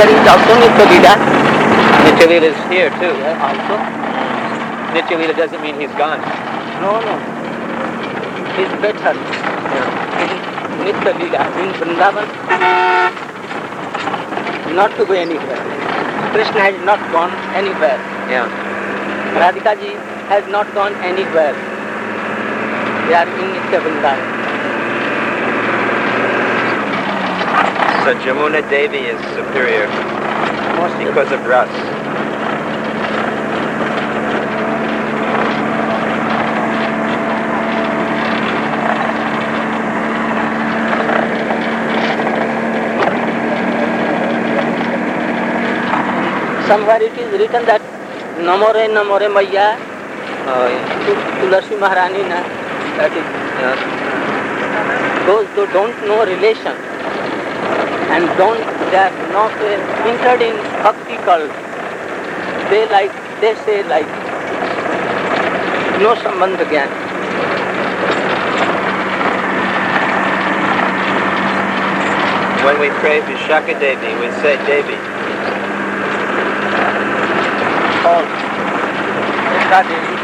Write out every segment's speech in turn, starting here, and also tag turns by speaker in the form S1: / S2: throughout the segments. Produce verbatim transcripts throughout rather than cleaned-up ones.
S1: Here is also Nitya Leela.
S2: Nitya Leela is here too. Yeah, also. Nitya Leela doesn't mean he's gone.
S1: No, no. He is better.
S2: Yeah.
S1: Nitya Leela in Vrindavan, not to go anywhere. Krishna has not gone anywhere.
S2: Yeah.
S1: Radhika ji has not gone anywhere. They are in Nitya Vrindavan.
S2: So Jamuna Devi is superior
S1: Mostly
S2: because of Ras.
S1: Somewhere it is written that Namore Namore Maya
S2: Oh, yeah.
S1: Tulasi Maharani na, that is,
S2: Yeah.
S1: those who don't know relation and don't, they are not uh, entered in bhakti cult, they like, they say like, no sambandh gyan.
S2: When we pray Vishaka Devi, we say Devi.
S1: All. Vishaka Devi.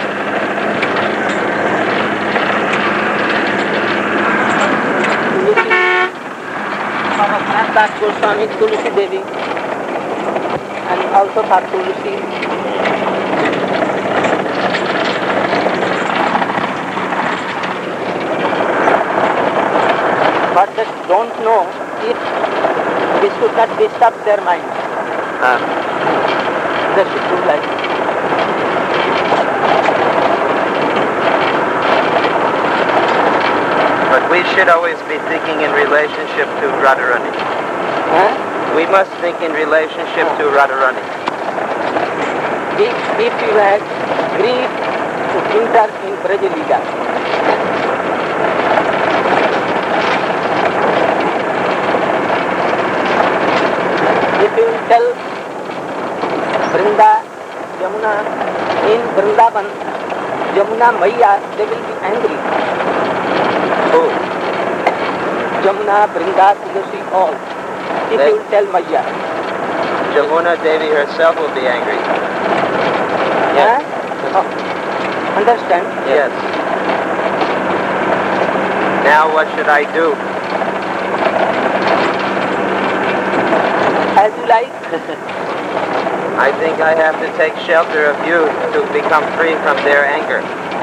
S1: Tulsi, Raghunath Das Goswami, Tulsi Devi, and also for Tulsi. But they don't know if we should not disturb their mind.
S2: Ah.
S1: They should do like
S2: But we should always be thinking in relationship to Radharani.
S1: huh?
S2: We must think in relationship to Radharani.
S1: If, if you had greed to enter in Brajalila, if you tell Vrinda, Yamuna, in Vrindavan, Yamuna Maya, they will be angry.
S2: Oh.
S1: Yamuna, Vrinda, Tulasi, all. If
S2: They-
S1: you tell Maya.
S2: Jamuna Devi herself will be angry. Yes.
S1: Huh? Oh. Understand?
S2: Yes. Now what should I do?
S1: As you like.
S2: I think I have to take shelter of you to become free from their anger.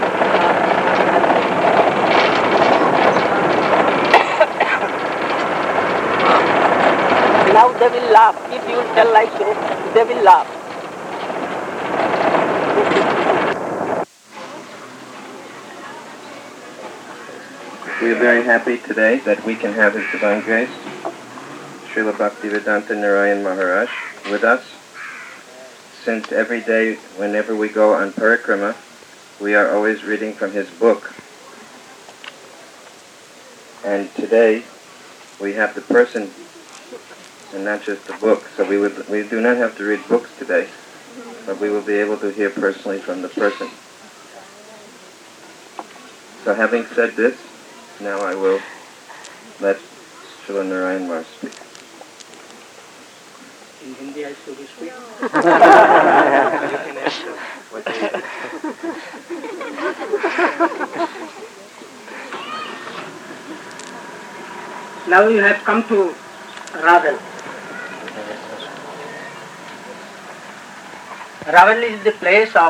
S1: Now they will laugh. If you tell like so, they will laugh.
S2: We are very happy today that we can have His Divine Grace, Srila Bhaktivedanta Narayan Maharaj, with us, since every day, whenever we go on parikrama, we are always reading from his book. And today, we have the person, and not just the book, so we would we do not have to read books today, but we will be able to hear personally from the person. So having said this, now I will let Srila Narayan Maharaj speak.
S1: In Hindi I should speak. Now you have come to Ravel. Ravel is the place of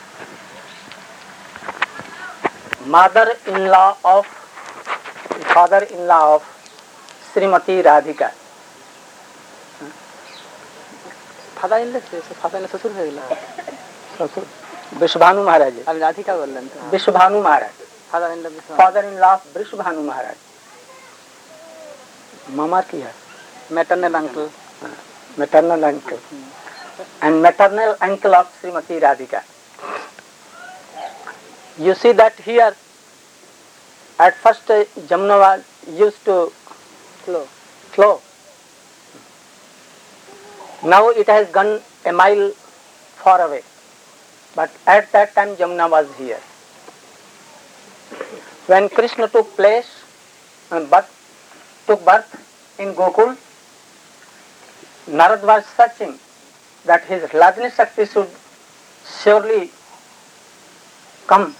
S1: mother-in-law of father-in-law of Srimati Radhika. Father-in-law father-in-law ससुर है गला ससुर विश्वभानु महाराज अब राधिका बोल रहे हैं Vishwabhanu Maharaj father in law father in law of Vishwabhanu Maharaj मामा की है maternal uncle maternal uncle and maternal uncle of Srimati Radhika. You see that here at first uh, Jamuna was used to flow. flow. Now it has gone a mile far away. But at that time Jamuna was here. When Krishna took place, uh, birth, took birth in Gokul, Narad was searching that his Hladni Shakti should surely come.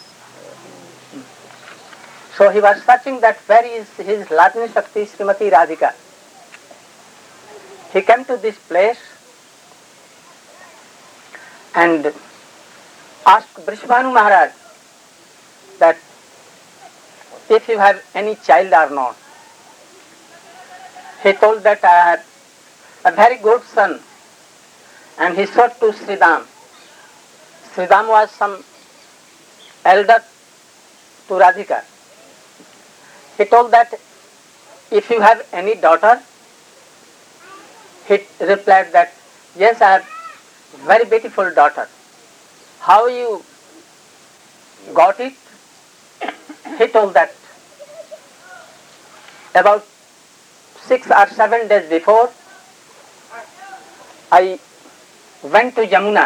S1: So he was searching that where is his Hladni Shakti, Srimati Radhika. He came to this place and asked Brishbhanu Maharaj that if you have any child or not. He told that I have a very good son, and he showed to Sridham. Sridham was some elder to Radhika. He told that if you have any daughter, he replied that yes, I have very beautiful daughter. How you got it? He told that about six or seven days before, I went to Yamuna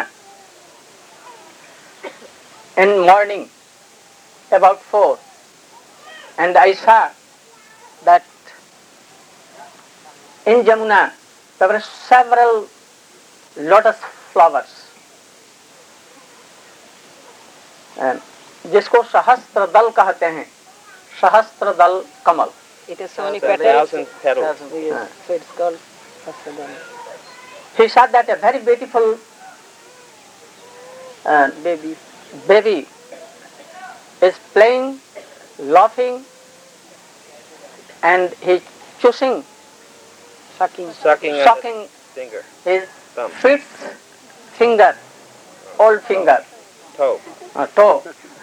S1: in morning about four, and I saw that in Yamuna there were several lotus flowers, जिसको सहस्त्र दल कहते हैं, सहस्त्र दल कमल.
S3: It has so many
S2: Thousand
S3: petals.
S2: petals.
S3: Yes. So it's called Hasradhan.
S1: He saw that a very beautiful uh,
S3: Baby.
S1: baby is playing, laughing, and he's choosing,
S3: Sucking.
S2: Sucking on
S1: sucking
S2: the finger,
S1: his
S2: thumb,
S1: fifth finger, old finger,
S2: toe.
S1: uh, toe,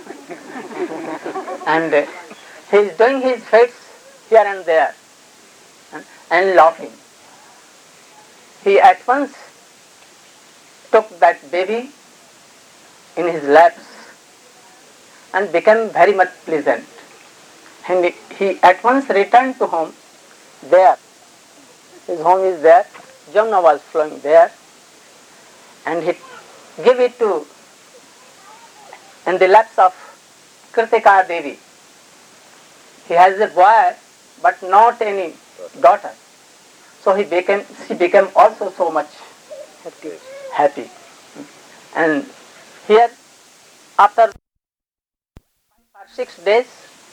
S1: and uh, he's doing his feats here and there and, and laughing. He at once took that baby in his laps and became very much pleasant. And he at once returned to home there. His home is there. Jamuna was flowing there. And he gave it to in the laps of Kritika Devi. He has a boy but not any daughter. So he became, she became also so much
S3: Happy.
S1: happy. And here, after five or six days,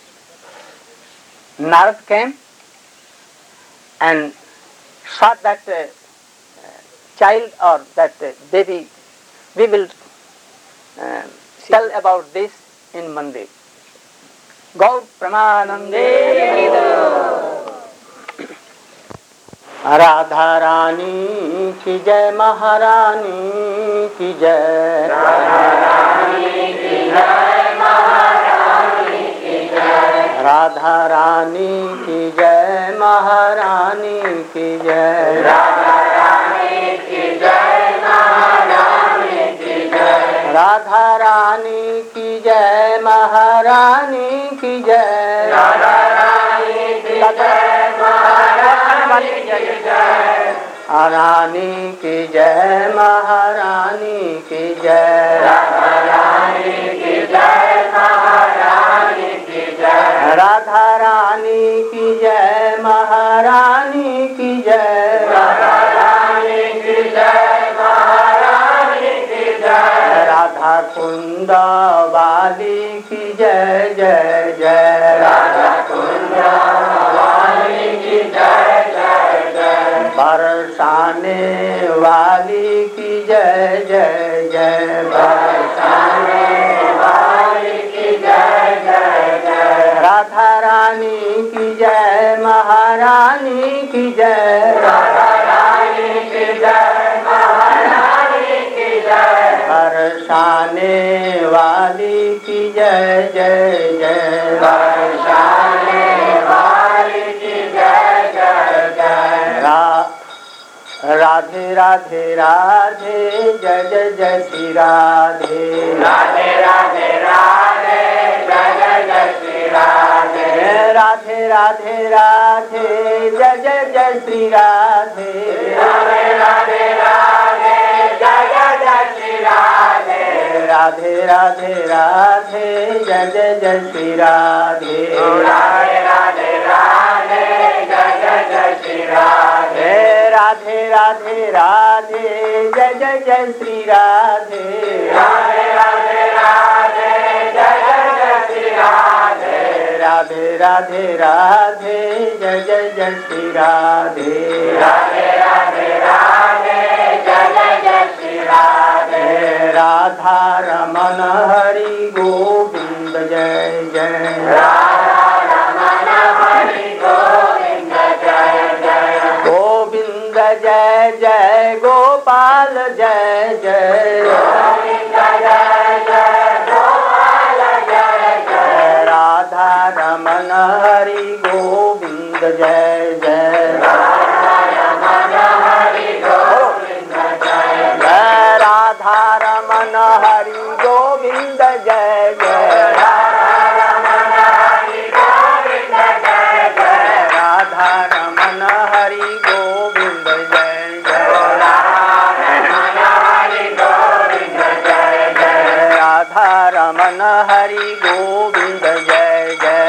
S1: Narad came and saw that uh, child or that uh, baby. We will uh, tell about this in Mandir. Gaur Pramanande. Radha Rani की जय, महारानी की जय, राधा रानी की जय, महारानी की जय, राधा रानी की जय, महारानी की जय, राधा रानी की जय, महारानी की जय, राधा रानी की जय, महारानी की जय, राधा रानी की जय, महारानी की जय, रानी की जय, महारानी की जय, राधा रानी की जय, महारानी की जय, राधा रानी की जय, महारानी की जय, राधा रानी की जय, महारानी की जय, राधा कुंड वाली की जय जय जय, राधा कुंड वाली की जय जय जय, बरसाने वाली की जय जय जय, बरसाने वाली की जय जय जय, राधा रानी की जय, महारानी की जय, राधा रानी की जय, महारानी की जय, बरसाने वाली की जय जय जय, बरसाने वाली की जय जय जय, राधे राधे राधे जय जय जय श्री राधे, राधे राधे राधे जय जय जय श्री राधे, राधे राधे राधे जय जय जय श्री राधे, राधे राधे राधे जय जय जय श्री राधे, राधे राधे राधे जय जय जय श्री राधे, राधे राधे राधे जय जय जय श्री राधे, राधे राधे राधे जय जय जय श्री राधे राधे राधे राधे जय जय जय श्री राधे राधे राधे राधे जय जय जय श्री राधे राधे राधे राधे जय जय जय श्री राधे राधा रमन हरि गोविंद जय जय राधा रमन हरि गोविंद जय जय गोविंद जय जय गोपाल जय जय गोविंद जय जय गोपाल जय जय राधा रमन हरि गोविंद जय जय राधा रमन हरि गोविंद जय जय राधा रमन हरि गोविंद जय जय राधा रमन हरि गोविंद जय जय राधा रमन हरि गोविंद जय जय राधा रमन हरि गोविंद जय जय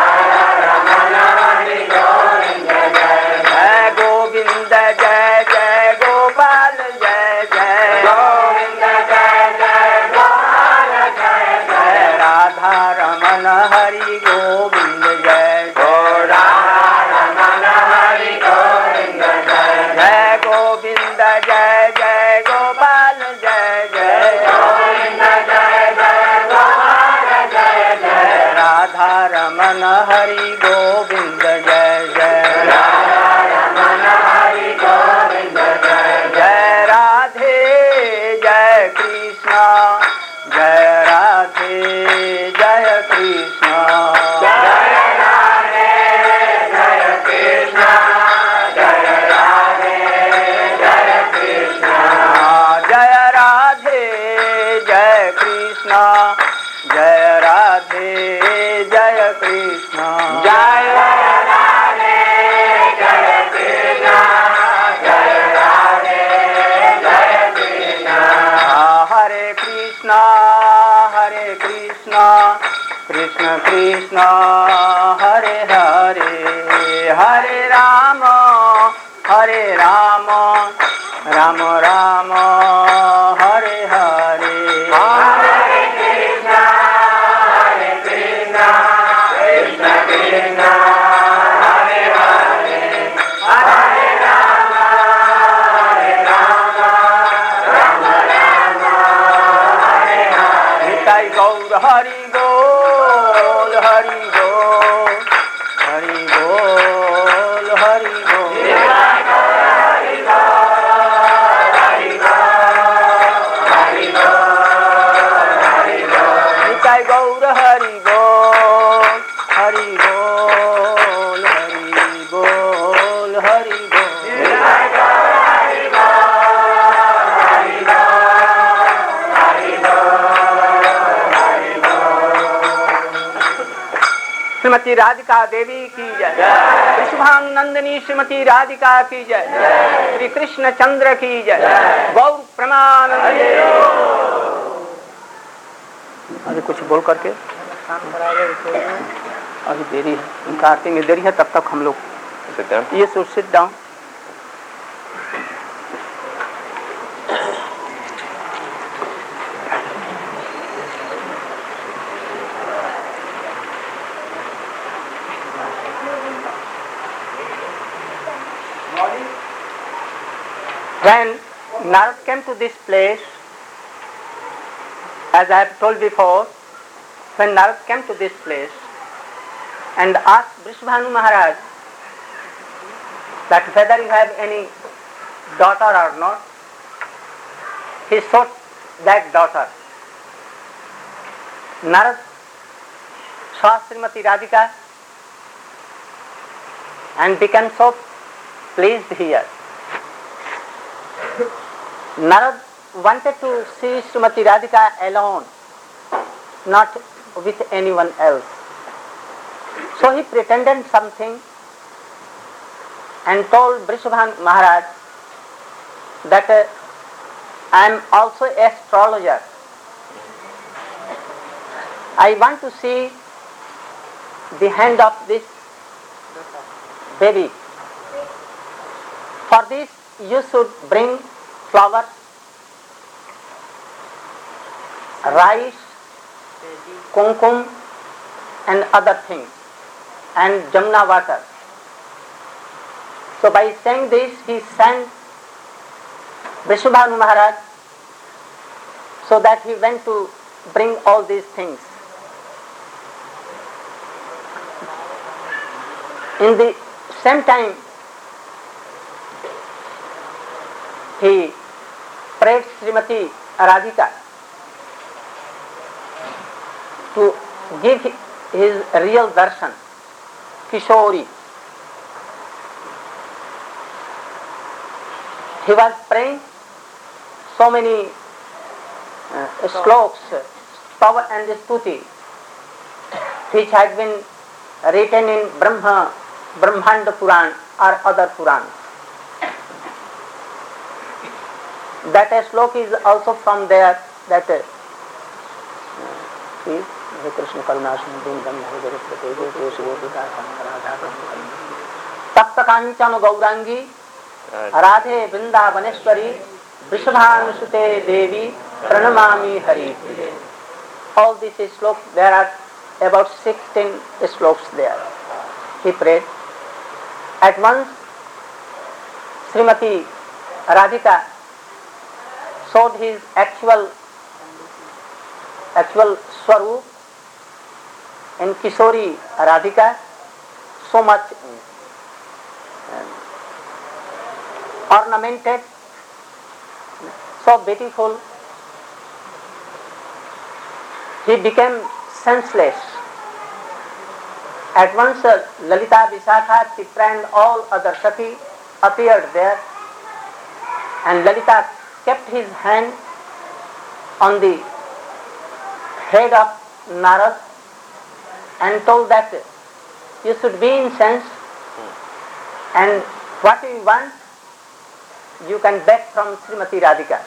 S1: गोविंद जय जय गोपाल जय जय गोविंद जय जय गोपाल जय जय राधा रमन हरि गोविंद जय जय राधा रमन हरि गोविंद जय जय गोविंद जय जय गोपाल जय जय गोविंद जय जय गोपाल जय जय राधा रमन हरि गोविंद जय जय राधा रमन हरि गोविंद जय जय राधे जय कृष्ण जय राधे जय कृष्ण जय राधे जय कृष्ण जय राधे जय कृष्ण जय राधे जय कृष्ण जय राधे जय कृष्ण जय राधे जय कृष्ण जय राधे जय कृष्ण हरे कृष्ण हरे कृष्ण कृष्ण कृष्ण हरे हरे हरे राम हरे राम राम राम हरे हरे हरे कृष्ण हरे कृष्ण कृष्ण कृष्ण हरे हरे हरे राम हरे राम राम राम हरे हरे निताई गौर हरि बोल हरि बोल हरि बोल हरि बोल निताई गौर हरि बोल हरि बोल हरि बोल हरि श्रीमती राधिका देवी की जय विश्वानंदिनी श्रीमती राधिका की जय श्री कृष्ण चंद्र की जय गौर प्रमानंद अभी कुछ बोल करके अभी देरी है उनका आरती में देरी है तब तक हम लोग ये should sit down When Narad came to this place, as I have told before, when Narad came to this place and asked Vrishabhanu Maharaj that whether you have any daughter or not, he sought that daughter. Narad saw Srimati Radhika and became so pleased here. Narad wanted to see Srimati Radhika alone, not with anyone else. So he pretended something and told Vrishabhanu Maharaj that uh, I am also an astrologer. I want to see the hand of this baby. For this, you should bring flowers, rice, kumkum and other things, and Jamna water. So by saying this, he sent Vrishabhanu Maharaj so that he went to bring all these things. In the same time, he prayed Srimati Radhika to give his real darshan, Kishori. He was praying so many uh, sloks, Stava and Stuti, which had been written in Brahma, Brahmanda Puran or other Purans. That a slok is also from there, that uh, see, Hare Krishna Karuna Sindhu Dam Hare Prate Desu Gopika Radha Tapta Kanchana Gaurangi Radhe Vrindavaneshwari Vrishabhanusute Devi Pranamami Hari. All these sloks, there are about sixteen sloks there. He prayed. At once, Srimati Radhika showed his actual actual Swarup in Kishori Radhika, so much ornamented, so beautiful. He became senseless. At once uh, Lalita, Vishakha, Chitra and all other Sati appeared there, and Lalita kept his hand on the head of Narad and told that you should be in sense, and what you want you can beg from Srimati Radhika.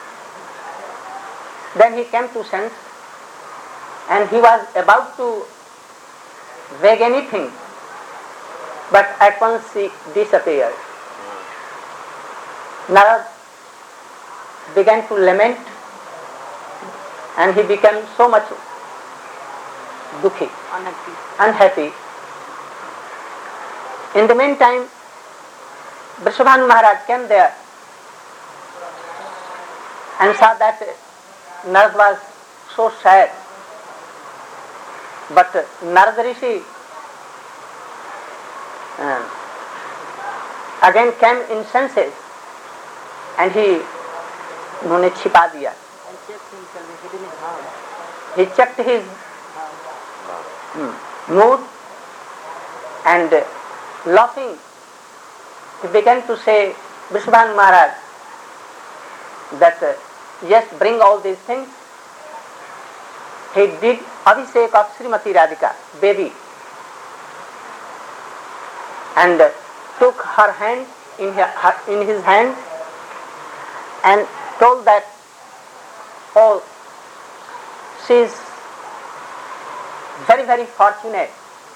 S1: Then he came to sense and he was about to beg anything, but at once he disappeared. Narad began to lament and he became so much dukhi, unhappy. unhappy. In the meantime, Vrishabhanu Maharaj came there and saw that Narad was so sad. But Narad Rishi uh, again came in senses and he उन्होंने छिपा दिया. He checked his mood and uh, laughing, he began to say, Vrishabhanu Maharaj, that uh, yes, bring all these things. He did Abhishek of Srimati Radhika, baby, and uh, took her hand in, her, her, in his hand and told that, oh, she is very, very fortunate.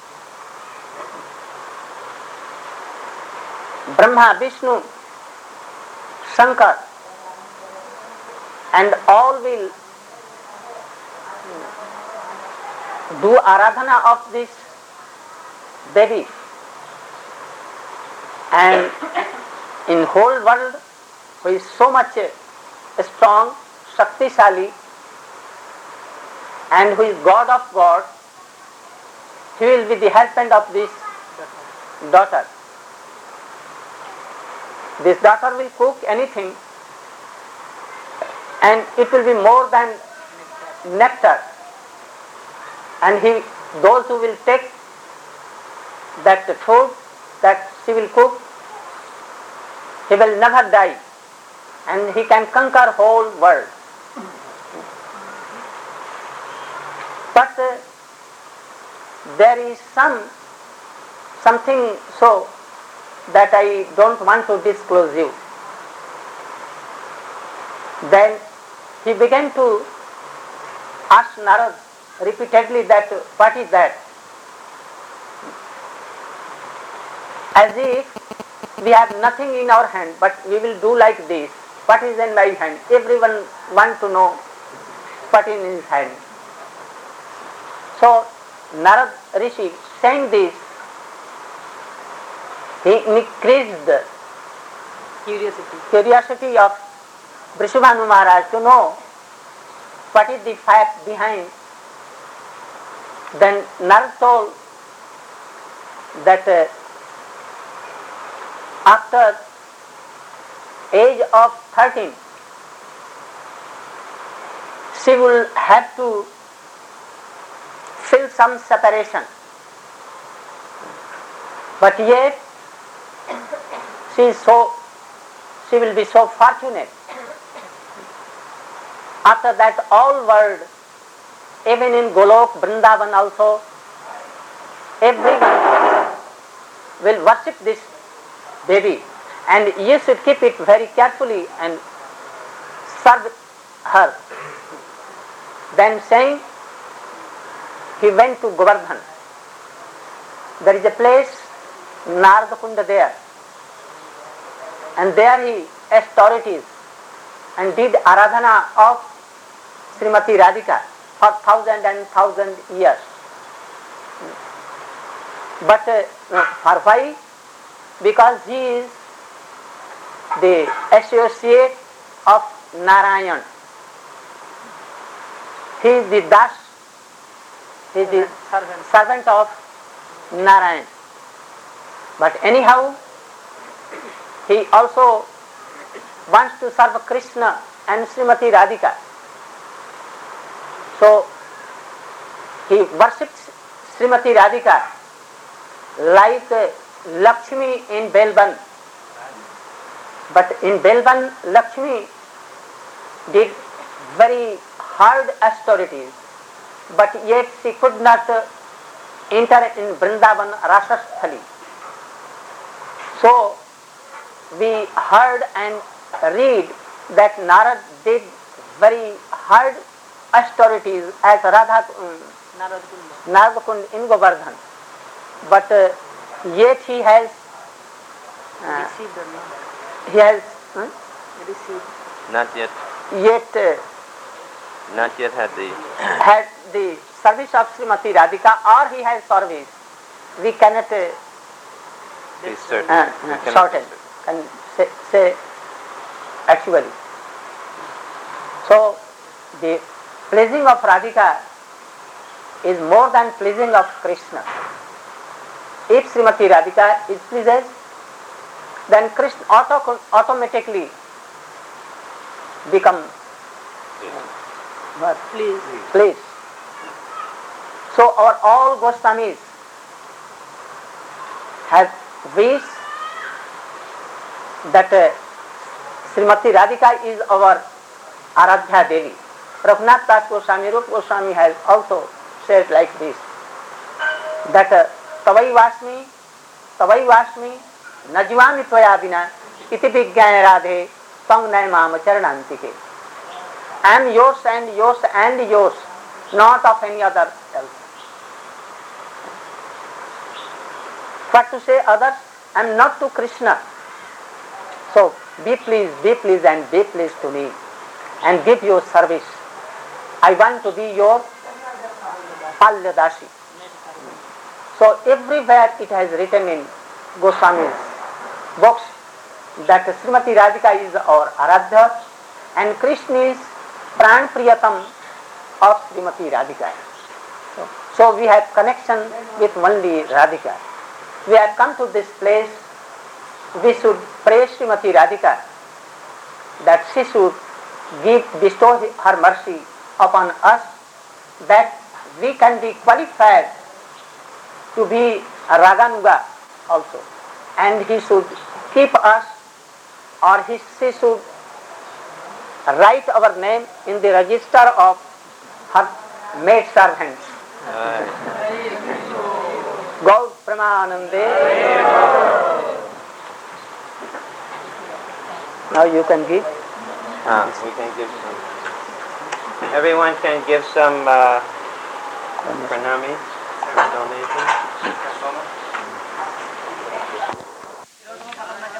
S1: Brahma, Vishnu, Shankar, and all will do aradhana of this baby. And in whole world, who is so much strong, Shaktishali, and who is God of God, he will be the husband of this daughter. This daughter will cook anything and it will be more than nectar. And he, those who will take that food that she will cook, he will never die and he can conquer whole world. But uh, there is some something so that I don't want to disclose you. Then he began to ask Narad repeatedly that what is that? As if we have nothing in our hand, but we will do like this. What is in my hand? Everyone want to know what is in his hand. So Narad Rishi saying this, he increased the
S3: Curiosity.
S1: curiosity of Vrishabhanu Maharaj to know what is the fact behind. Then Narad told that uh, after age of thirteen, she will have to feel some separation. But yet, she is so, she will be so fortunate. After that, all world, even in Golok, Vrindavan also, everyone will worship this baby, and you should keep it very carefully and serve her. Then saying, he went to Govardhan. There is a place, Narada Kunda there, and there he authorities and did Aradhana of Srimati Radhika for thousand and thousand years. But uh, for why? Because he is the associate of Narayan. He is the Das, he is the
S3: Servant.
S1: servant of Narayan. But anyhow, he also wants to serve Krishna and Srimati Radhika. So he worships Srimati Radhika like uh, Lakshmi in Belban. But in Belban, Lakshmi did very hard austerities, but yet she could not uh, enter in Vrindavan Rasasthali. So we heard and read that Narad did very hard austerities as Radha um,
S3: Narad Kunda.
S1: Narad Kund in Govardhan, but uh, yet he has uh,
S3: Received or not?
S1: he has hmm?
S3: Received.
S2: Not yet,
S1: yet uh,
S2: not yet had the.
S1: had the service of Srimati Radhika, or he has service. We cannot uh,
S2: Be certain.
S1: uh,
S2: We
S1: uh,
S2: cannot
S1: shorten,
S2: be certain.
S1: can say, say actually. So the pleasing of Radhika is more than pleasing of Krishna. If Srimati Radhika is pleased, then Krishna auto, automatically become what?
S3: Please.
S1: Pleased. So our all Goswamis have wished that uh, Srimati Radhika is our Aradhya Devi. Raghunath Das Goswami, Rup Goswami has also said like this, that uh, Tavai Vasmi, Tavai Vasmi, Najivami Tvaya Vina, Iti Vigyaya Radhe, Tang Naimam Charanantike. I am yours and yours and yours, not of any other else. What to say others? I am not to Krishna. So be pleased, be pleased and be pleased to me and give your service. I want to be your Palyadashi. So everywhere it has written in Goswami's books that Srimati Radhika is our Aradhya and Krishna is Pran Priyatam of Srimati Radhika. So, so we have connection with only Radhika. We have come to this place, we should praise Srimati Radhika that she should give, bestow her mercy upon us, that we can be qualified to be a Raganuga also, and he should keep us, or he, she should write our name in the register of her maid servants. Gaur Pramanande. Now you can give.
S2: Ah, we can give some. Everyone can give some uh, pranami, donation.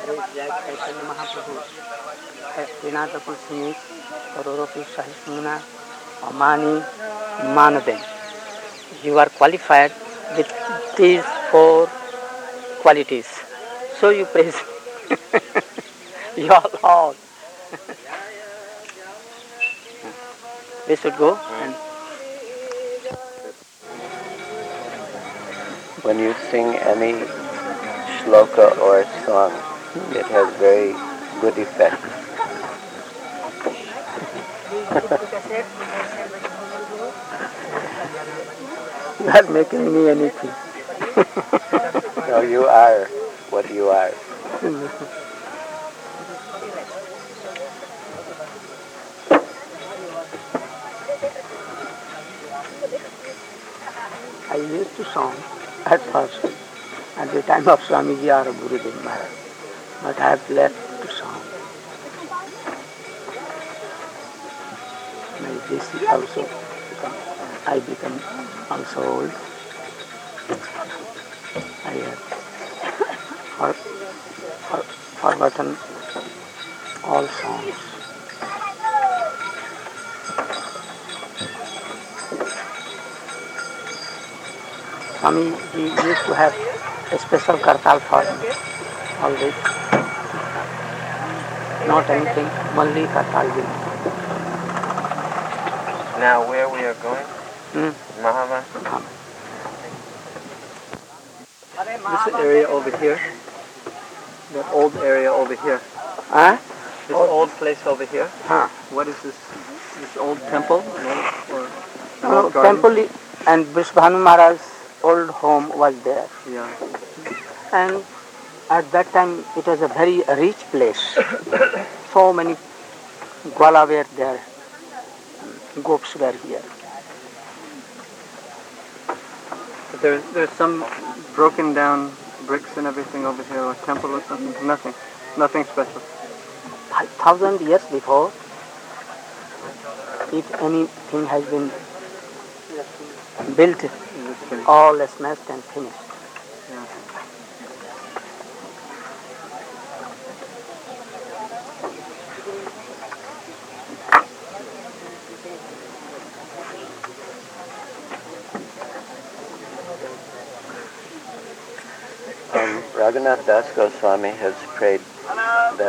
S1: Chaitanya Mahaprabhu, Trinata Pulsini, Karoropi Sahasmuna, Amani, Manadem. You are qualified with these four qualities. So you praise your Lord. We should go and
S4: when you sing any shloka or song, it has very good effect.
S1: You are making me anything.
S4: No, you are what you are.
S1: I used to song at first, at the time of Swamiji or Gurudev Maharaj, but I have left to song. My Desi also become, I become also old. I have for, for, forgotten all songs. Swami ji used to have a special kartal for me, always. Not anything, only kartal will.
S2: Now where we are going?
S1: Hmm?
S2: Mahama?
S5: This area over here, that old area over here,
S1: Huh?
S5: this old place over here,
S1: Huh.
S5: what is this? This old temple? Or, or
S1: No,
S5: old garden?
S1: temple and Vishbhanu Maharaj's old home was there.
S5: Yeah.
S1: And at that time it was a very rich place. So many Gwala were there, gops were here.
S5: But there, there's some broken down bricks and everything over here, or temple or something. Nothing. Nothing special.
S1: Five thousand years before, if anything has been built, all smashed and finished.
S5: Yeah.
S4: Um, Raghunath Das Goswami has prayed that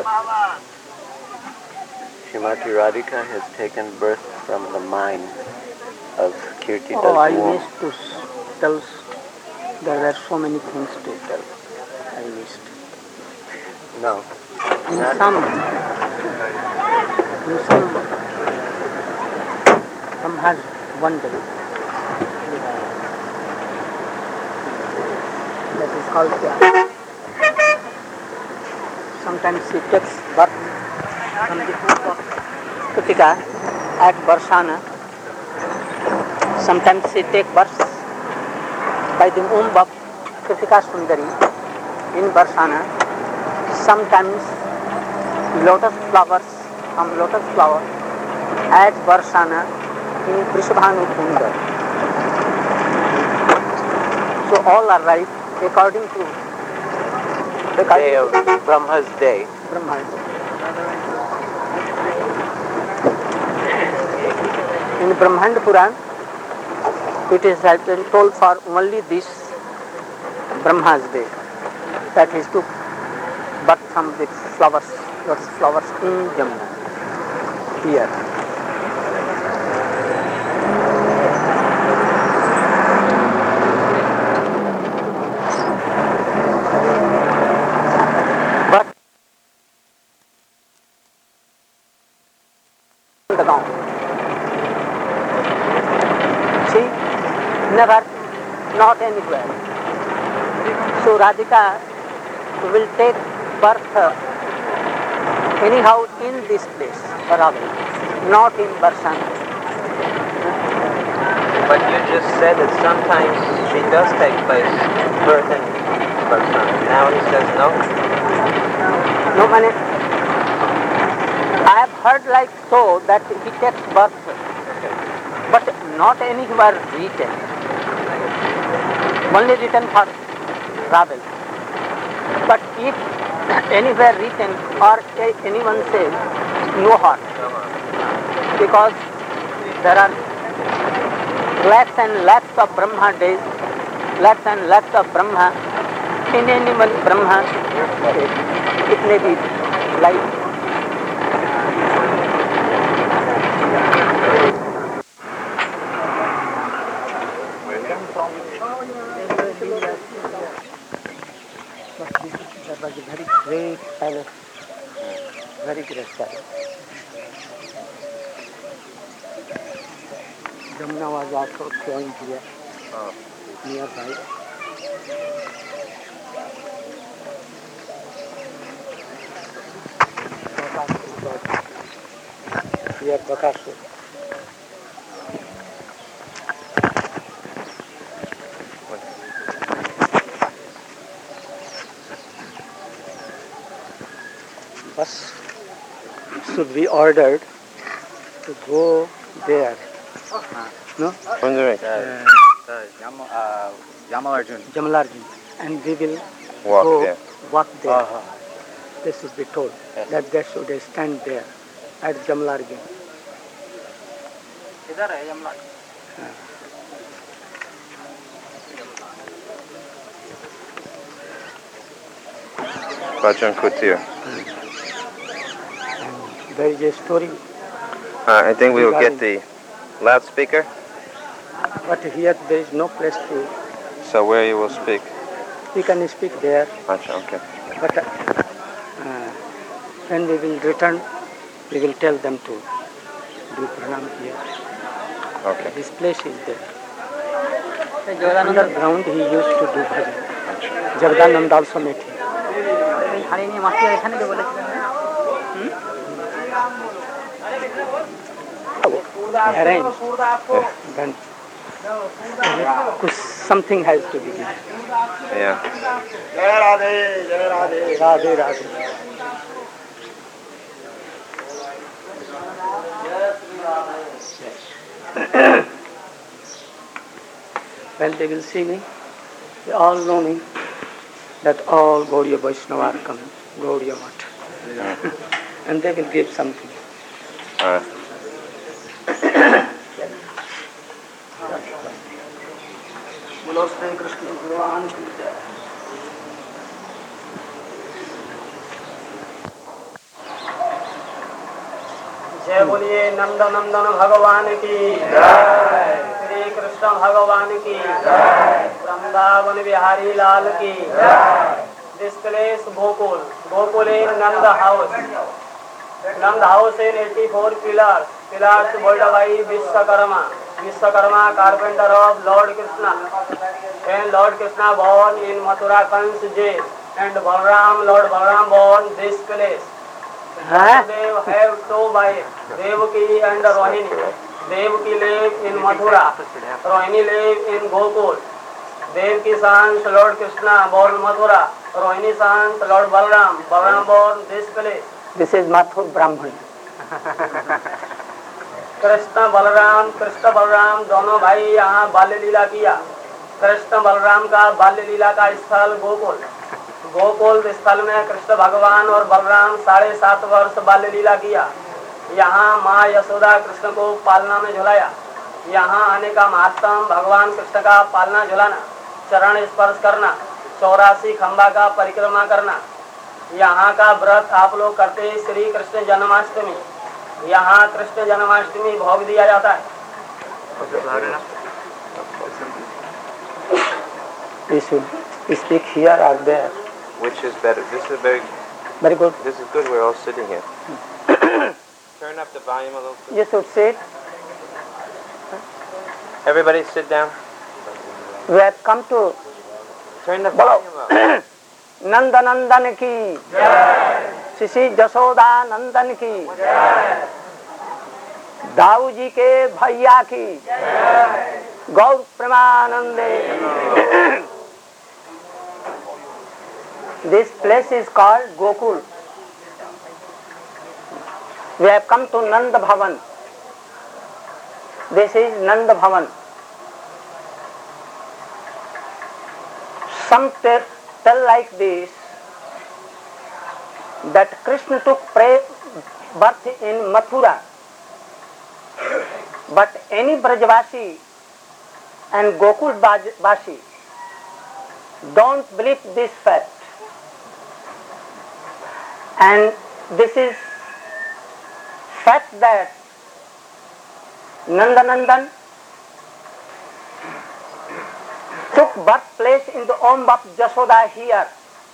S4: Srimati Radhika has taken birth from the mind of Kirtida's
S1: Oh, I
S4: womb.
S1: wish to s- tell, s- there were so many things to tell. I wished.
S4: No.
S1: In
S4: Not-
S1: some, in some, some has wondered. That is called Kya. Sometimes she takes birth from the womb of Kritika at Barsana. Sometimes she takes birth by the womb of Kritika Sundari in Barsana. Sometimes lotus flowers from lotus flower at Barsana in Vrishabhanu Kunda. So all are right according to
S4: The day of Brahma's day.
S1: Brahma. In Brahmanda Puran, it is has been told for only this Brahma's day, that he took birth from the flowers, lotus flowers in Jamuna, here. But the ground. See, never, not anywhere. So Radhika will take birth uh, anyhow in this place, Radha, not in Barsana.
S2: But you just said that sometimes she does take place, birth in Barsana. Now he says no.
S1: No, mane, I have heard like so that he takes birth, but not anywhere written. Only written for Ravel. But if anywhere written or anyone says no heart, because there are lakhs and lakhs of Brahma days, lakhs and lakhs of Brahma, inanimate Brahma, it may be life. That was a very great palace, very great palace. Jamuna was also flowing here,
S2: Oh.
S1: nearby. Bakasur was here, Bakasur. Bus should be ordered to go there. No?
S2: Wondering.
S6: uh, Jamalarjun.
S1: Jamalarjun. And we will
S2: Walk
S1: go
S2: there.
S1: walk there.
S6: Uh-huh.
S1: They should be told
S6: Yes.
S1: that they should stand there at Jamalarjun.
S6: इधर है जमला
S2: Bajran Kutir.
S1: There is a story,
S2: Uh, I think we will get the loudspeaker,
S1: but here there is no place to.
S2: so where you will speak.
S1: We can speak there,
S2: Acha, okay.
S1: but uh, when we will return, we will tell them to do pranam here.
S2: Okay.
S1: This place is there. Underground he used to do bhajan. Jagadanand also met him. Arrange. Then something has to be given.
S2: Yeah.
S1: Radhe Radhe. When they will see me, they all know me, that all Gaudiya Vaishnava are coming, Gaudiya Math. And they will give something.
S2: Uh,
S1: जय बोलिए नंद नंदन भगवान की जय, श्री कृष्ण भगवान की जय, वृंदावन बिहारी लाल की जय। This place Gokul, Gokul in Nand house. Nand house in eighty-four pillars. Pillars built by Vishwakarma. Vishwakarma, carpenter of Lord Krishna. When Lord Krishna born in Mathura, Kans jail, and Balram, Lord Balram born this place. They have two wives, Devaki and Rohini. Devaki live in Mathura, Rohini live in Gokul. Devaki sons Lord Krishna born Mathura, Rohini sons Lord Balram, Balram born this place. This is Mathur Brahman. Krishna Balram Krishna Balram दोनों भाई यहाँ बाल्य लीला किया। कृष्ण बलराम का बाल्य लीला का स्थल गोकुल। गोकुल स्थल में कृष्ण भगवान और बलराम साढ़े सात वर्ष बाल्य लीला किया। यहाँ माँ यशोदा कृष्ण को पालना में झुलाया। यहाँ आने का महात्म भगवान कृष्ण का पालना झुलाना, चरण स्पर्श करना, चौरासी खंबा का परिक्रमा करना। यहाँ का व्रत आप लोग करते हैं श्री कृष्ण जन्माष्टमी। यहाँ कृष्ण जन्माष्टमी भोग दिया जाता है। We should speak here or there.
S2: which is better? This is very,
S1: Very good.
S2: this is good. We're all sitting here. Turn up the volume a little bit.
S1: You should sit.
S2: Everybody sit down.
S1: We have come to
S2: Turn the
S1: Bolo.
S2: volume up.
S1: नंद नंदन की श्री जसोदा नंदन की दाऊ जी के भैया की गौर प्रेमानंदे। This place is called Gokul. We have come to Nanda Bhavan. This is Nanda Bhavan. Some tell like this, that Krishna took birth in Mathura, but any Brajvasi and Gokul Vasi don't believe this fact. And this is fact that Nandanandan took birthplace in the home of Jashoda here,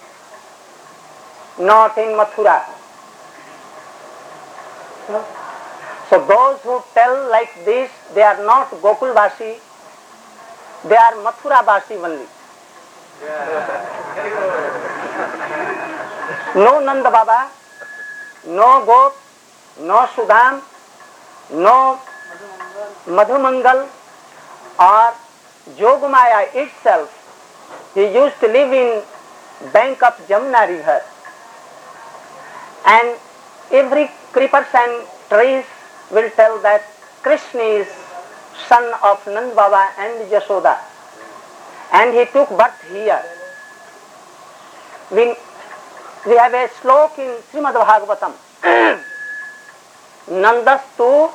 S1: not in Mathura. So those who tell like this, they are not Gokul Vasi, they are Mathura Vasi only. No Nanda Baba, no Gop, no Sudham, no Madhumangal or Jogamaya itself. He used to live in bank of Jamuna river, and every creepers and trees will tell that Krishna is son of Nand Baba and Jashoda, and he took birth here. We, we have a slok in Srimad Bhagavatam. Nandastu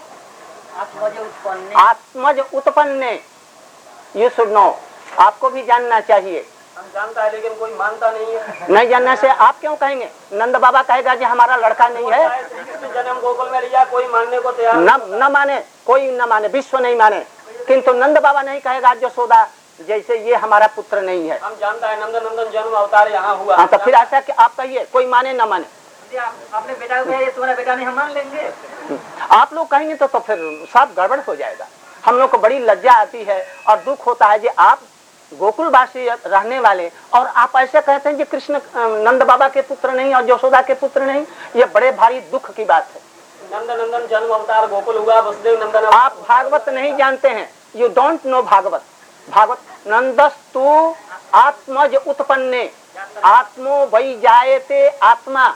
S1: आत्मज उत्पन्ने. You should know. आपको भी जानना चाहिए.
S3: हम जानता है लेकिन कोई मानता नहीं है.
S1: नहीं जानने से आप क्यों कहेंगे? नंद बाबा कहेगा कि हमारा लड़का नहीं है.
S3: जन्म गोकुल में लिया, कोई मानने को तैयार
S1: न न माने, कोई न माने, विश्व नहीं माने, किंतु नंद बाबा नहीं कहेगा यशोदा जैसे ये हमारा पुत्र नहीं है.
S3: हम जानता है नंद नंदन जन्म अवतार यहाँ हुआ.
S1: हाँ, तो फिर ऐसा कि आप कहिए कोई माने न माने.
S3: आपने बेटा को ये तुम्हारा बेटा नहीं, हम मान लेंगे.
S1: आप लोग कहेंगे तो तो फिर सब गड़बड़ हो जाएगा. हम लोग को बड़ी लज्जा आती है और दुख होता है कि आप गोकुलवासी रहने वाले और आप ऐसे कहते हैं कि कृष्ण नंद बाबा के पुत्र नहीं और यशोदा के पुत्र नहीं. ये बड़े भारी दुख की बात है.
S3: नंद नंदन जन्म अवतार गोकुल हुआ, वसुदेव नंदन.
S1: आप भागवत नहीं जानते हैं. You don't know Bhagavat. Bhagavat नंदस्तु आत्मज उत्पन्ने आत्मो वै जायते आत्मा.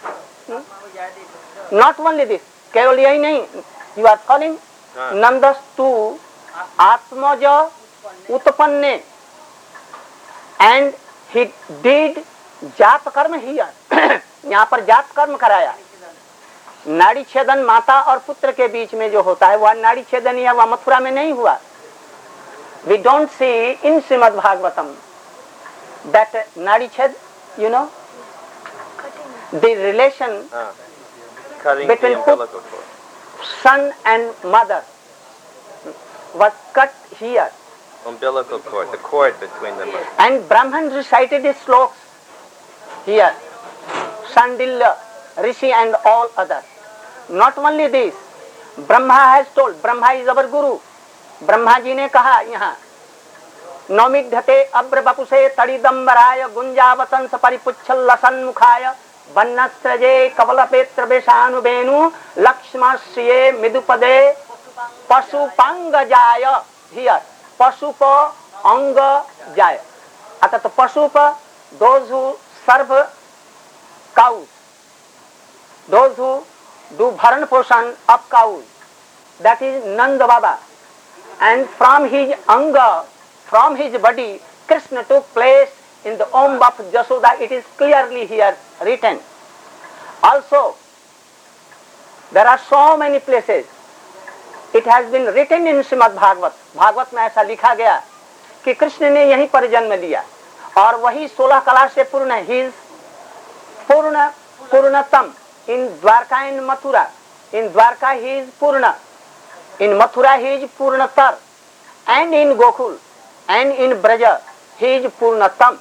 S1: नॉट ओनली दिस, केवल यही नहीं. यू आर कॉलिंग नंदस्तु आत्मज उत्पन्ने एंड ही डिड जात कर्म हियर. यहाँ पर जात कर्म कराया. नाड़ी छेदन माता और पुत्र के बीच में जो होता है वह नाड़ी छेदन या वह मथुरा में नहीं हुआ. We don't see in Srimad Bhagavatam that नाड़ी छेद, you know, the relation
S2: ah,
S1: between son and mother was cut here.
S2: Umbilical cord, the cord between them.
S1: And Brahman recited his sloks here. Sandilya, Rishi and all others. Not only this, Brahma has told, Brahma is our Guru. Brahma ji ने कहा यहाँ नौमिद्धते अब्र बपुसे तड़िदम्बराय गुंजावतंस परिपुच्छल लसन्मुखाय वन्नस्त्रजे कवलपेत्र बेशानुबेनु लक्ष्मश्रिये मिदुपदे पशुपांग जाय. Here पशुप अंग जाय. अतः तो पशुप, those who serve cows, those who do bharan poshan of cows, that is Nanda Baba. And from his anga, from his body, Krishna took place in the womb of Jashoda. It is clearly here written. Also, there are so many places. It has been written in Srimad Bhagavad. Bhagavat में ऐसा लिखा गया कि कृष्ण ने यहीं पर जन्म लिया और वही सोलह कला से पूर्ण है. He is पूर्ण पूर्णतम. In Dwarka and Mathura, in Dwarka he is Purna. In Mathura he is Purnatar, and in Gokul and in Braja he is Purnatam.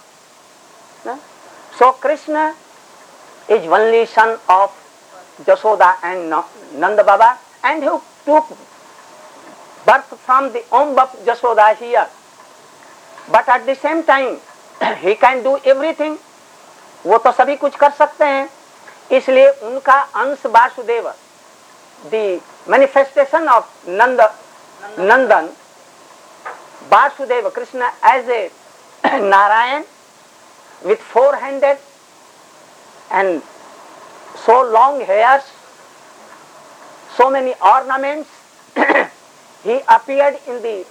S1: So Krishna is only son of Jashoda and Nanda Baba, and who took birth from the womb of Jashoda here. But at the same time he can do everything. वो तो सभी कुछ कर सकते हैं. इसलिए उनका अंश Vasudev, the manifestation of Nanda, Nandan, Vasudeva, Krishna as a Narayan with four handed and so long hairs, so many ornaments. He appeared in the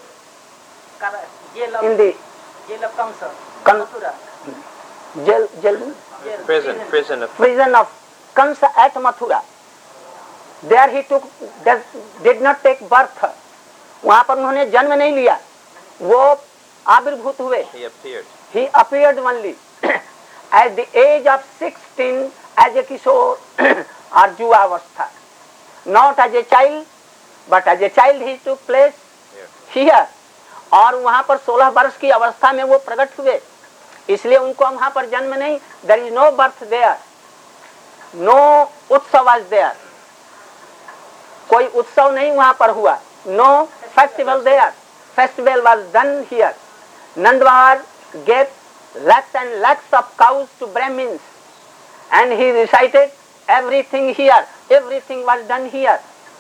S1: in the
S3: Kamsa,
S1: con, jail, jail,
S2: Prison, prison of
S1: prison of Kamsa at Mathura. There he took, did not take birth. वहाँ पर उन्होंने जन्म नहीं लिया, वो आविर्भूत हुए.
S2: He appeared.
S1: He appeared only at the age of sixteen as a Kishore or Juvaavastha. Not as a child, but as a child he took place here. और वहाँ पर सोलह वर्ष की अवस्था में वो प्रकट हुए, इसलिए उनको वहाँ पर जन्म नहीं. There is no birth there, no उत्सव was there. कोई उत्सव नहीं वहाँ पर हुआ. No festival there. Festival was done here. Nand Baba gave lakhs and lakhs of cows to Brahmins, and he recited everything here. Everything was done here.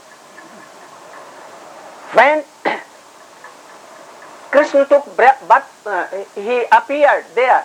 S1: When Krishna took birth, uh, he appeared there.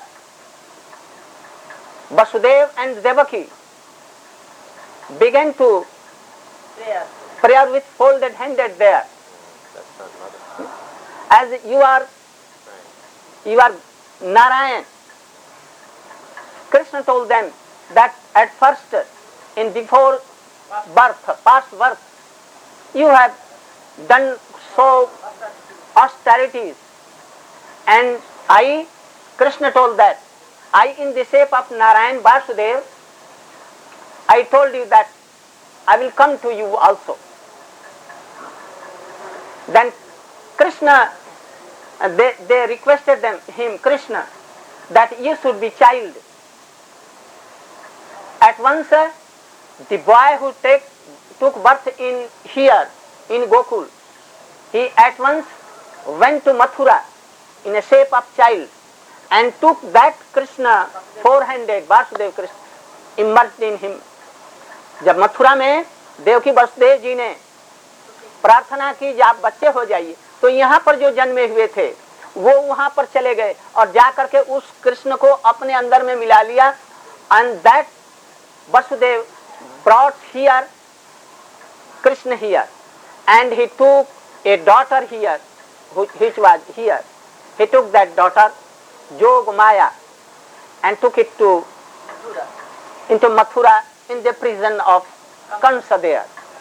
S1: Vasudev and Devaki began to prayer with folded handed there.
S2: That's not mother.
S1: As you are, you are Narayan. Krishna told them that at first, in before birth, past birth, you have done so austerities, and I, Krishna told that, I in the shape of Narayan Vasudev, I told you that I will come to you also. Then Krishna, uh, they, they requested them, him, Krishna, that you should be child. At once, uh, the boy who take, took birth in here, in Gokul, he at once went to Mathura in a shape of child and took that Krishna, four-handed Vasudev Krishna, immersed in him. जब मथुरा में देवकी वसुदेव जी ने प्रार्थना की कि आप बच्चे हो जाइए, तो यहाँ पर जो जन्मे हुए थे वो वहाँ पर चले गए और जा करके उस कृष्ण को अपने अंदर में मिला लिया. And that Vasudev brought here Krishna here, and he took a daughter here, which was here. He took that daughter, Jog Maya, and took it to into Mathura in the prison of Kansa there.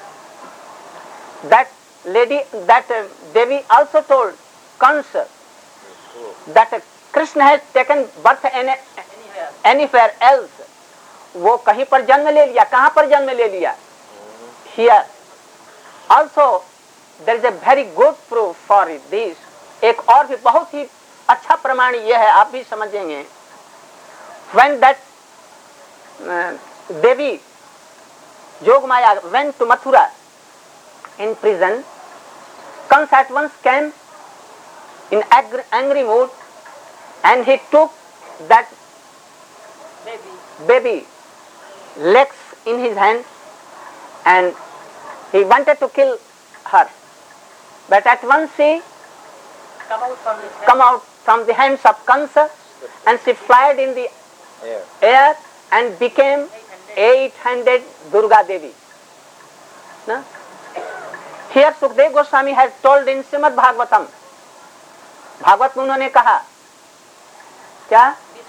S1: That lady, that uh, Devi also told Kansa that uh, Krishna has taken birth any, anywhere else. वो कहीं पर जन्म ले लिया. कहाँ पर जन्म ले लिया? Here. Also, there is a very good proof for it. This एक और भी बहुत ही अच्छा प्रमाण यह है, आप भी समझेंगे. When that uh, Devi Jogmaya went to Mathura in prison, Kansa at once came in angry, angry mood, and he took that baby, baby legs in his hand, and he wanted to kill her. But at once she come out from, come out from the hands of Kansa, and she flied in the
S2: Air.
S1: air and became eight-handed Durga Devi. No? Here Sukdev Goswami has told in Srimad Bhagavatam. Bhagavat में उन्होंने कहा क्या?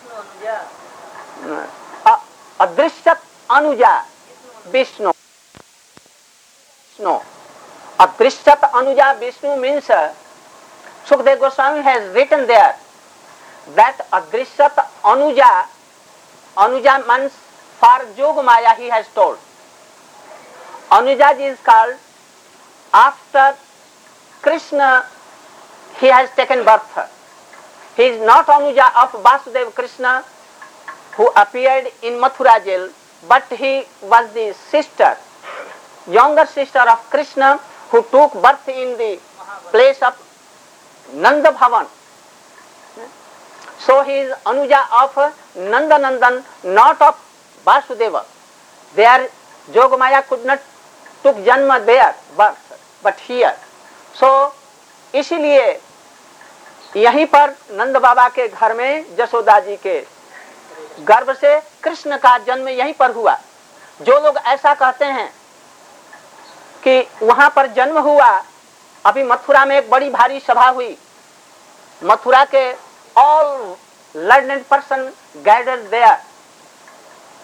S1: अदृश्यत Anuja Vishnu. Vishnu अदृश्यत Anuja Vishnu means uh, Sukdev Goswami has written there that Adrishyat Anuja, Anuja means for Jog Maya he has told. Anuja is called after Krishna he has taken birth. He is not Anuja of Vasudeva Krishna who appeared in Mathura jail, but he was the sister, younger sister of Krishna who took birth in the place of Nanda Bhavan. So he is Anuja of Nanda Nandan, not of Vasudeva. There Jogamaya could not took janma there, birth, but here. So इसीलिए यहीं पर नंद बाबा के घर में जसोदा जी के गर्भ से कृष्ण का जन्म यहीं पर हुआ. जो लोग ऐसा कहते हैं कि वहां पर जन्म हुआ, अभी मथुरा में एक बड़ी भारी सभा हुई. मथुरा के all learned person gathered there.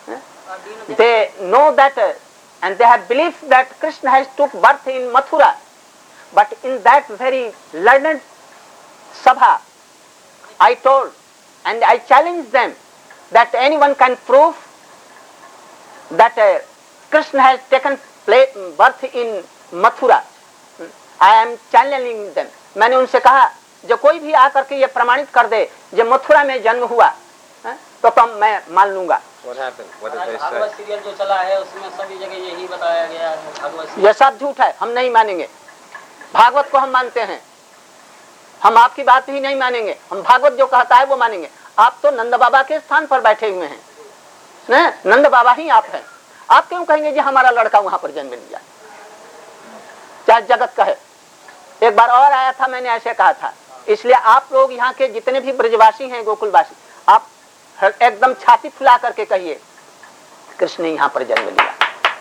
S1: They know that uh, and they have belief that Krishna has took birth in Mathura. But in that very learned sabha, I told and I challenged them that anyone can prove that uh, Krishna has taken play, birth in Mathura. I am challenging them. मैंने उनसे कहा जो कोई भी आकर के ये प्रमाणित कर दे जो मथुरा में जन्म हुआ है, तो तब मैं मान लूंगा.
S2: What happened? What did they
S3: Bhagavat
S2: say?
S3: Serial जो चला है उसमें सभी जगह यही बताया गया है. भागवत
S1: यह सब झूठ है, हम नहीं मानेंगे. भागवत को हम मानते हैं, हम आपकी बात ही नहीं मानेंगे. हम भागवत जो कहता है वो मानेंगे. आप तो नंद बाबा के स्थान पर बैठे हुए हैं, न? नंद बाबा ही आप हैं. आप क्यों कहेंगे कि हमारा लड़का वहां पर जन्म लिया? चाहे जगत कहे. एक बार और आया था, मैंने ऐसे कहा था. इसलिए आप लोग यहाँ के जितने भी ब्रजवासी हैं, गोकुलवासी, आप एकदम छाती फुला करके कहिए कृष्ण ने यहाँ पर जन्म लिया.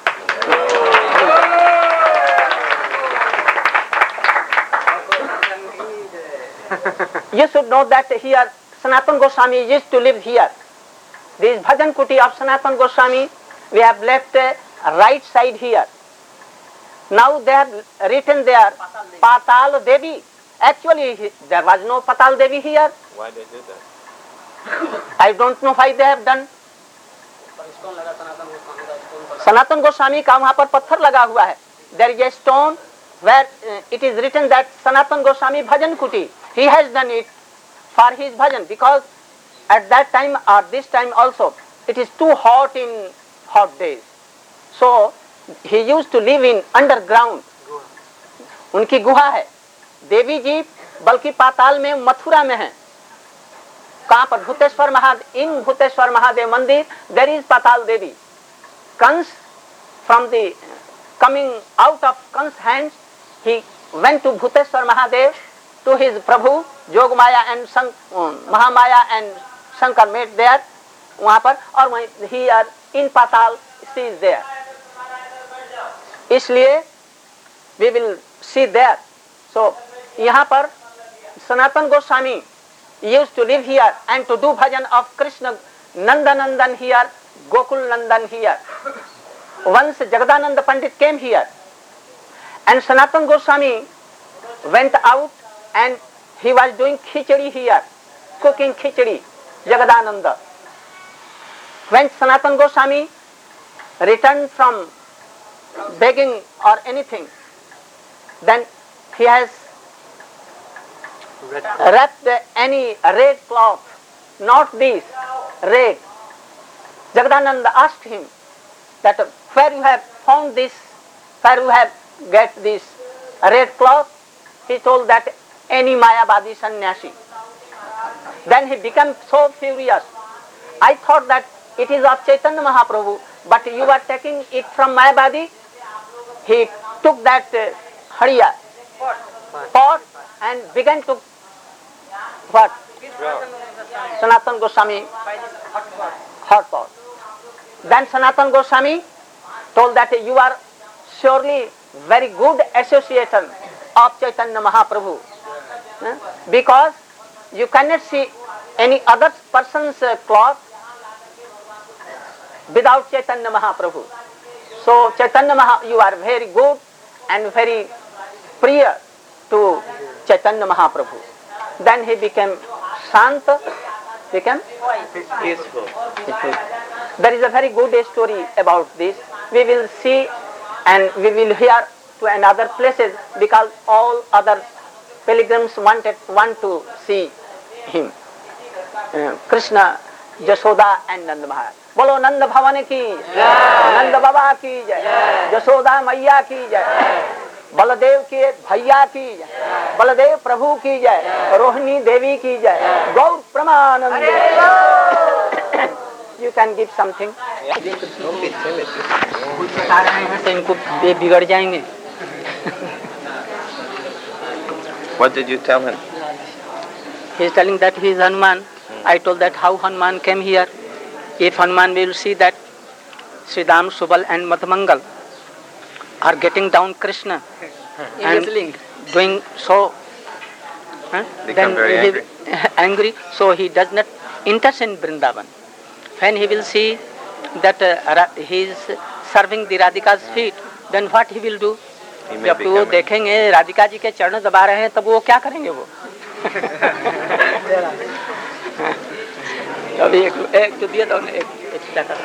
S1: You should know that here Sanatana Goswami used to live here. This Bhajan Kuti of Sanatana Goswami, we have left uh, right side here. Now they have written there Patal Devi. Actually he, there was no Patal Devi here.
S2: Why they did that?
S1: I don't know why they have done.
S3: Stone लगा सनातन गोस्वामी का stone पर.
S1: सनातन गोस्वामी का वहाँ पर पत्थर लगा हुआ है. There is a stone where uh, it is written that Sanatana Goswami Bhajan Kuti. He has done it for his bhajan because at that time or this time also it is too hot in hot days. So he used to live in underground. उनकी गुहा है. देवी जी बल्कि पाताल में मथुरा में है. कहाँ पर? भूतेश्वर महादेव. इन भूतेश्वर महादेव मंदिर there is Patal Devi. Kans, from the coming out of Kans' hands, he went to Bhuteshwar Mahadev, to his Prabhu, Jogmaya and San, um, Mahamaya and Shankar met there, वहाँ पर. और वहीं here in Patal she is there. इसलिए we will see there. So यहाँ पर Sanatana Goswami used to live here and to do bhajan of Krishna. Nandanandan here, Gokul Nandan here. Once Jagadananda Pandit came here and Sanatana Goswami went out and he was doing khichdi here, cooking khichdi, Jagadananda. When Sanatana Goswami returned from begging or anything, then he has wrapped any red cloth, not this, red. Jagadananda asked him that where you have found this, where you have get this red cloth. He told that any Mayavadi sannyasi. Then he became so furious. I thought that it is of Chaitanya Mahaprabhu, but you are taking it from Mayavadi. He took that uh, hadiya, pot, and began to what? Sanatana Goswami hot pot. Then Sanatana Goswami told that you are surely very good association of Chaitanya Mahaprabhu, eh? because you cannot see any other person's uh, cloth without Chaitanya Mahaprabhu. So Chaitanya Maha, you are very good and very priya to Chaitanya Mahaprabhu. Then he became Shanta, became
S4: Peaceful.
S1: peaceful. There is a very good story about this. We will see and we will hear to another places because all other pilgrims wanted want to see him. Uh, Krishna, Jashoda and Nanda Maharaj. बोलो नंद भवन की नंद बाबा की जय, यशोदा मैया की जय, बलदेव के भैया की जय, बलदेव प्रभु की जय, रोहिणी देवी की जय, गौर Pramanand. You can give something. बता रहे हैं तो इनको बिगड़ जाएंगे.
S2: What did you tell him?
S1: He is telling that he is Hanuman. I told that how Hanuman came here. If Hanuman will see that Sridham, Subal and Madhamangal are getting down Krishna and doing so, huh?
S2: Become
S1: then
S2: very
S1: he
S2: angry.
S1: angry, so he does not enter in Vrindavan. When he will see that uh, he is serving the Radhika's feet, then what he will do?
S2: He may
S1: जब वो
S2: become a-
S1: देखेंगे राधिका जी के चरण दबा रहे हैं तब वो क्या करेंगे वो? अभी एक एक तो दिया था उन्हें एक एक क्या कर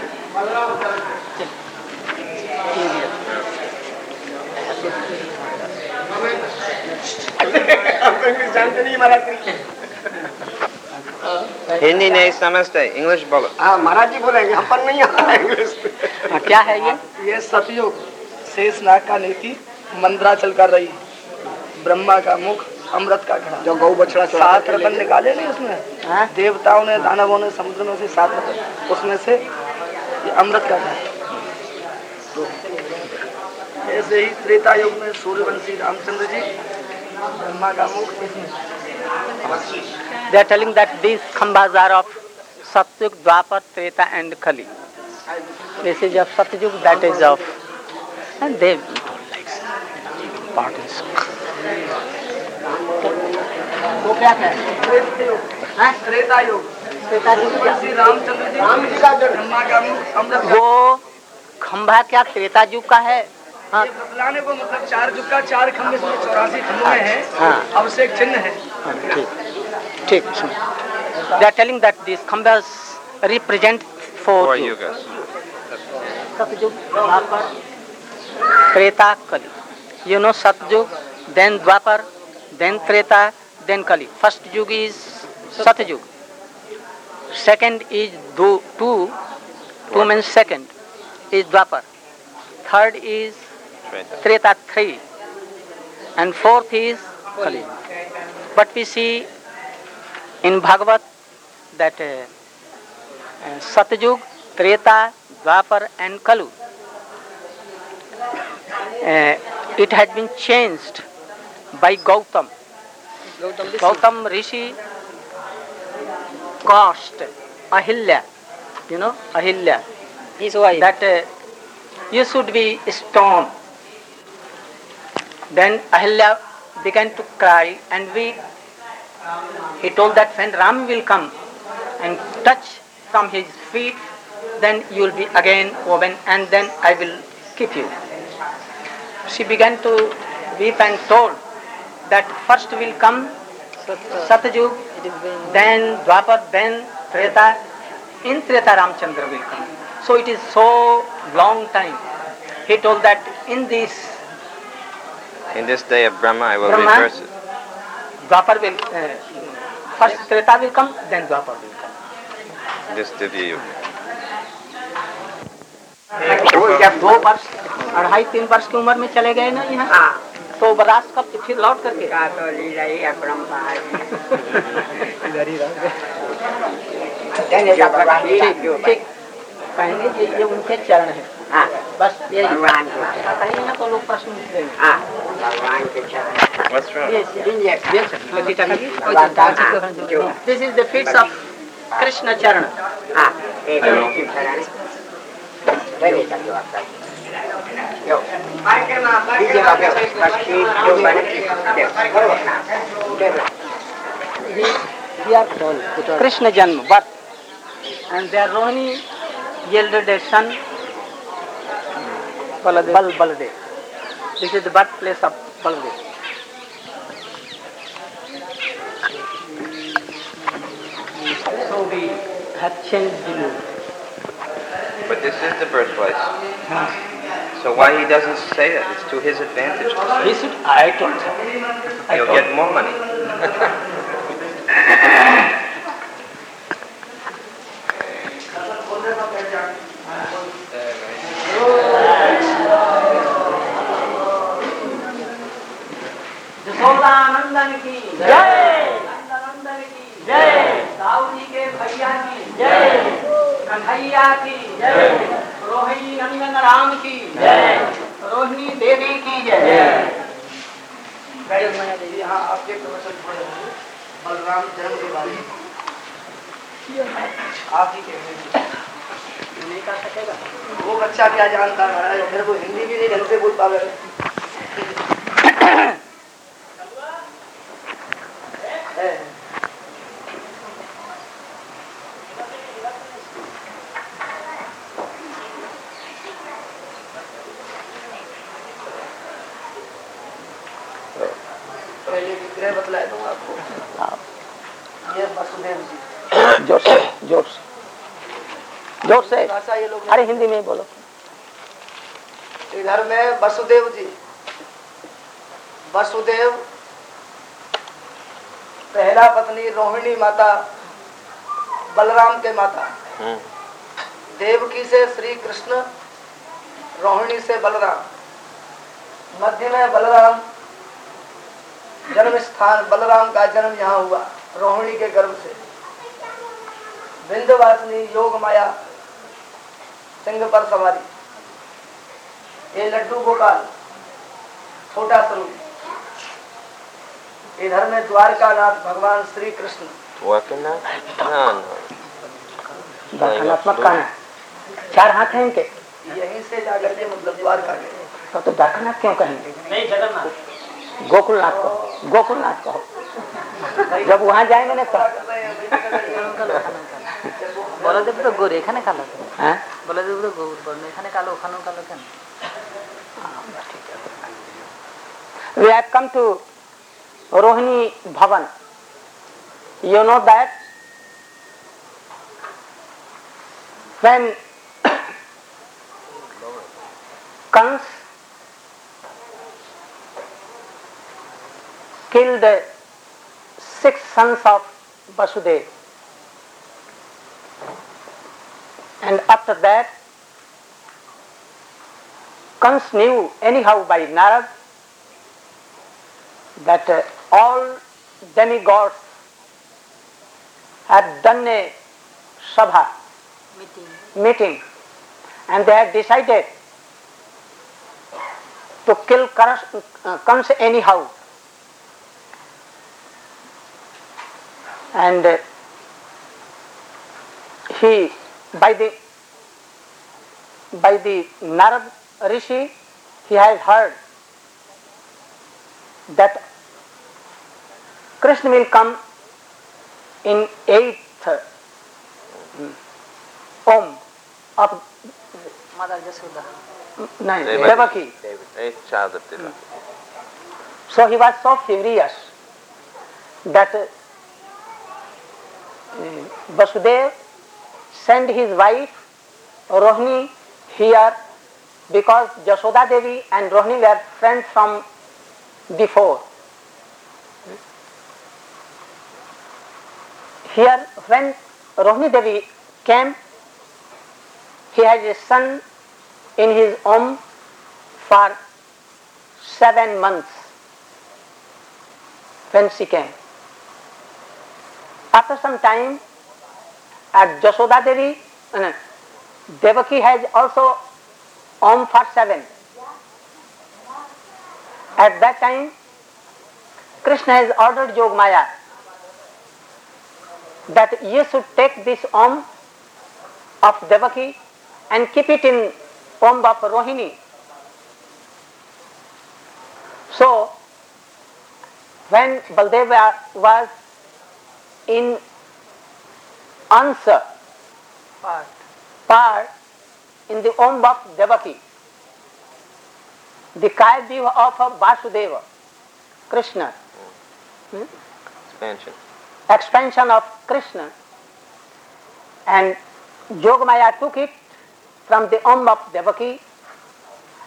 S2: हिंदी नहीं समझते, इंग्लिश बोलो।
S7: हाँ महाराज जी बोलेंगे, हम पर नहीं आता इंग्लिश।
S1: क्या है ये?
S7: ये सतयुग, शेषनाग का नीति, मंद्राचल का रही, ब्रह्मा का मुख, अमृत का घड़ा, जो गौ बछड़ा सात रतन निकाले नहीं उसमें,
S1: हाँ?
S7: देवताओं ने दानवों ने समुद्र में से सात रतन, उसमें से ये अमृत का घड़ा। तो ऐसे ही त्रेता युग में सूर्यवंशी रामचंद्र जी, ब्रह्मा का मुख इसमें।
S1: They are telling that these khambas are of Satyug, Dwapar, Treta and Kali. This is of Satyug, that is of, and they don't like importance. वो क्या है?
S7: त्रेता युग,
S1: त्रेता युग
S7: सूर्यवंशी रामचंद्र जी, राम जी का ब्रह्मा का मुख, अमृत का।
S1: वो खंभा क्या त्रेता युग का है? हाँ।
S7: ये बतलाने को मतलब चार युग का चार खंभ इसमें चौरासी खंभों में है,
S1: हाँ।
S7: अभिषेक चिन्ह है।
S1: ठीक ठीक सुनो। They are telling that these khambas represent four
S2: Four
S1: yugas.
S2: yugas.
S1: Satyug, Dwapar, Treta, Kali. You know Satyug, then Dwapar, then Treta, then Kali. First yug is Satyug. Second is do, two, two means second, is Dwapar. Third is
S2: Treta.
S1: Treta, three. And fourth is Kali. But we see in Bhagavat that uh, uh, Satyug, Treta, Dwapar and Kalu, uh, it had been changed by Gautam. Gautam Rishi caused Ahilya, you know, Ahilya,
S3: His wife.
S1: that uh, you should be stoned. Then Ahilya began to cry and weep. He told that when Ram will come and touch from his feet, then you will be again woman and then I will keep you. She began to weep and told that first will come Satyug, then Dwapar, then Treta. In Treta Ramchandra will come. So it is so long time. He told that in this
S2: In this day of Brahma, I will
S1: Brahma,
S2: reverse it.
S1: Dwapar will, uh, first Treta will come, then Dwapar will come.
S2: This Divya Yuga.
S1: जब दो वर्ष अढ़ाई तीन वर्ष की उम्र में चले गए ना यहाँ, तो बरास कब फिर लौट करके ठीक ठीक कहेंगे ये ये उनके चरण है। हाँ, बस ये कहेंगे ना तो लोग प्रश्न पूछेंगे। हाँ,
S2: What's wrong?
S1: yes, yes, yes, yes. This is the feet of Krishna Charana. Krishna Janma, birth, and their Rohini yielded a son, Baladev. Baladev. This is the birthplace of Baladev. So we have changed the mood.
S2: But this is the birthplace. So why he doesn't say that? It's to his advantage to say
S1: He
S2: it.
S1: should, I told him. I
S2: He'll
S1: told
S2: get more money.
S1: Yashodanandan की जय, नंदनंदन की जय, दाऊदी के भैया की जय, कन्हैया की जय, रोहिणी नंदन राम की जय, रोहिणी देवी की जय।
S7: यहाँ आपके प्रवचन पढ़े होंगे बलराम जन्म के बारे में, आप ही कहेंगे।
S1: नहीं कर सकेगा
S7: वो बच्चा क्या जानता है, मेरे को हिंदी भी नहीं ढंग से बोल पा रहे। पहले विग्रह बतलाया दूंगा आपको। ये वसुदेव जी।
S1: जोर से जोर से जोर से
S7: भाषा ये लोग
S1: अरे हिंदी में ही बोलो।
S7: इधर में वसुदेव जी, वसुदेव पहला पत्नी रोहिणी माता, बलराम के माता, देवकी से श्री कृष्ण, रोहिणी से बलराम, मध्य में बलराम जन्म स्थान, बलराम का जन्म यहाँ हुआ रोहिणी के गर्भ से। विंध्यवासिनी योग माया सिंह पर सवारी, ये लड्डू गोपाल छोटा स्वरूप। इधर में द्वारका नाथ भगवान श्री कृष्ण,
S1: द्वारकानाथ कान्हा, चार हाथ हैं इनके,
S7: यहीं से जाकर के मतलब द्वारका गए।
S1: तो, तो द्वारकानाथ क्यों कहेंगे?
S3: नहीं, जगन्नाथ।
S1: गोकुलनाथ को गोकुलनाथ को जब वहाँ जाएंगे ना तो
S8: বলদেব তো গোরে এখানে কালো
S1: হ্যাঁ
S8: বলদেব তো গৌর বর্ণ এখানে কালো ওখানেও কালো কেন?
S1: We have come to Rohini Bhavan. You know that when Kans killed six sons of Vasudev, and after that Kans knew anyhow by Narad that uh, all demigods had done a sabha
S8: meeting
S1: meeting and they had decided to kill Kans, uh, Kans anyhow. And uh, he by the by the Narad Rishi he has heard that Krishna will come in eighth Om of
S8: mother Yashoda
S1: no, Devaki.
S2: Eighth child of Devaki.
S1: So he was so furious that uh, Vasudev sent his wife Rohini here because Jashoda Devi and Rohini were friends from before. Here when Rohini Devi came, he had a son in his home for seven months when she came. After some time, at Jashoda Devi, uh, Devaki has also home for seven. At that time, Krishna has ordered Yogmaya that you should take this om of Devaki and keep it in om of Rohini. So, when Baldeva was in answer
S8: part
S1: part in the om of Devaki, the Kaya Jiva of Vasudeva, Krishna, hmm?
S2: Expansion.
S1: expansion of Krishna, and Yogamaya took it from the om of Devaki